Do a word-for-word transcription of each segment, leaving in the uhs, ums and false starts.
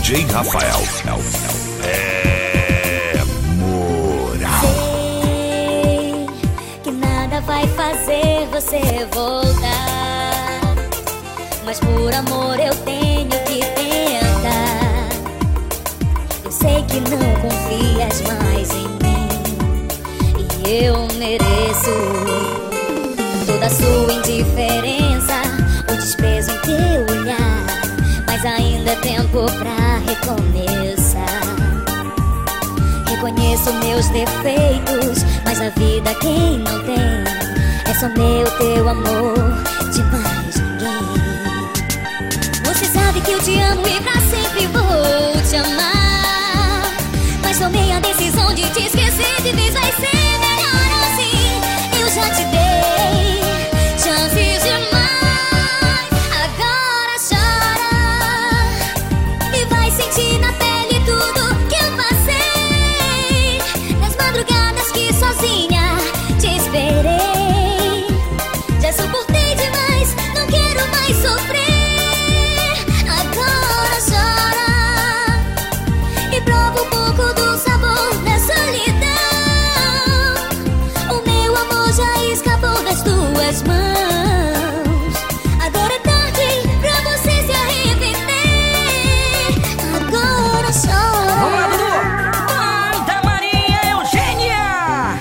J Rafael é moral. Sei que nada vai fazer você voltar, mas por amor eu tenho que tentar. Eu sei que não confias mais em mim, e eu mereço toda a sua indiferença, o desprezo em teu olhar. Mas ainda é tempo pra recomeçar. Reconheço meus defeitos, mas a vida quem não tem é só meu, teu amor, de mais ninguém. Você sabe que eu te amo e pra sempre vou te amar, mas tomei a decisão de te esquecer de vez. Vai ser melhor assim. Eu já te dei chances demais. Agora chora e vai sentir na pele tudo que eu passei, nas madrugadas que sozinha te esperei. Já suportei demais, não quero mais sofrer. Agora chora e prova um pouco do sabor da solidão. O meu amor já escapou das tuas mãos. Agora é tarde pra você se arrepender. Agora chora. Manda Maria Eugênia!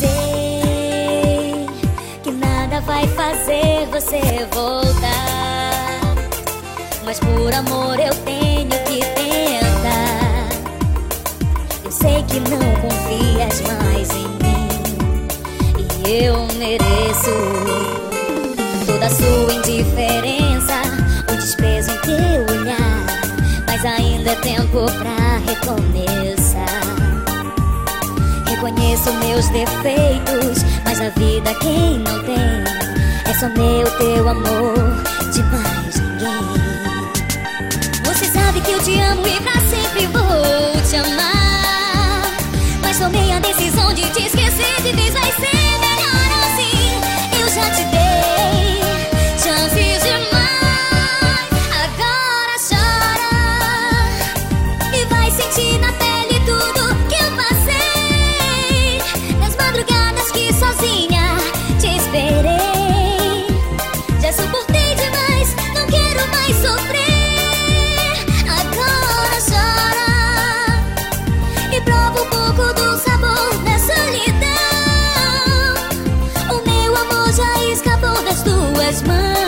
Sei que nada vai fazer você voltar, mas por amor eu tenho que tentar. Eu sei que não confias mais em mim, e eu mereço toda a sua indiferença, o desprezo em teu olhar. Mas ainda é tempo pra recomeçar. Reconheço meus defeitos, mas a vida quem não tem é só meu, teu amor, de mais ninguém. Você sabe que eu te amo e pra sempre vou te amar, mas tomei a decisão de te esquecer de vez. Vai ser melhor assim. Eu já te dei chances demais. Agora chora e vai sentir na pele tudo que eu passei, nas madrugadas que sozinha te esperei. Já suportei demais, não quero mais sofrer. Agora chora e prova um pouco do sabor da solidão. O meu amor já escapou das tuas mãos.